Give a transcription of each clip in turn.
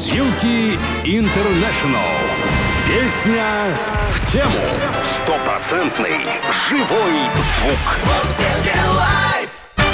Мурзилки Интернешнл. Песня в тему. Стопроцентный живой звук. Мурзилки лайф.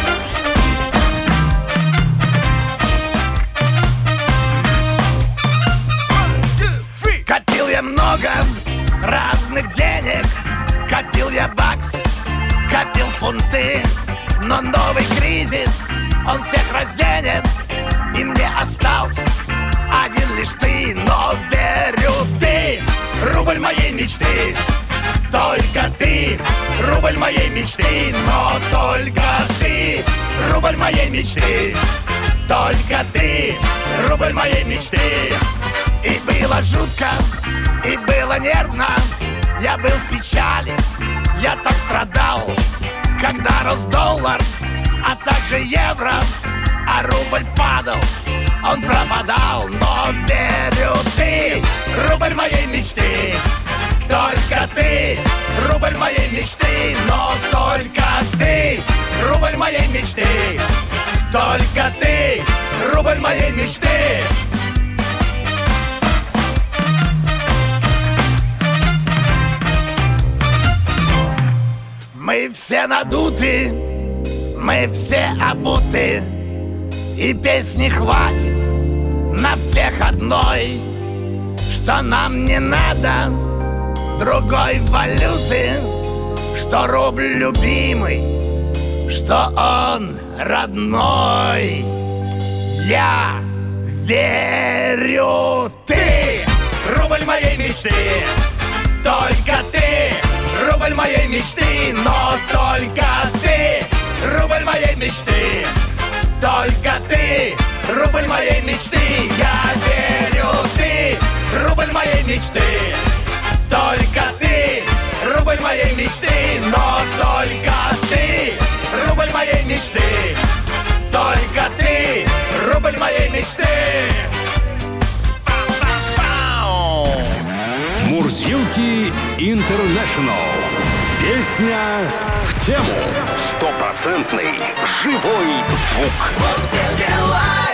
Копил я много разных денег, копил я баксы, копил фунты. Но новый кризис, он всех разденет, и мне остался один лишь ты. Но верю, ты рубль моей мечты, только ты рубль моей мечты. Но только ты рубль моей мечты, только ты рубль моей мечты. И было жутко, и было нервно, я был в печали, я так страдал, когда рос доллар, а также евро, а рубль падал, он пропадал. Но верю, ты рубль моей мечты, только ты рубль моей мечты. Но только ты рубль моей мечты, только ты рубль моей мечты. Мы все надуты, мы все обуты, и песни хватит на всех одной, что нам не надо другой валюты, что рубль любимый, что он родной. Я верю, ты рубль моей мечты, только ты рубль моей мечты. Но только ты рубль моей мечты, только ты рубль моей мечты. Я верю, ты рубль моей мечты, только ты рубль моей мечты. Но только ты рубль моей мечты, только ты рубль моей мечты. Мурзилки Интернешнл. Песня в тему. Стопроцентный живой звук. Мурзилки лайф.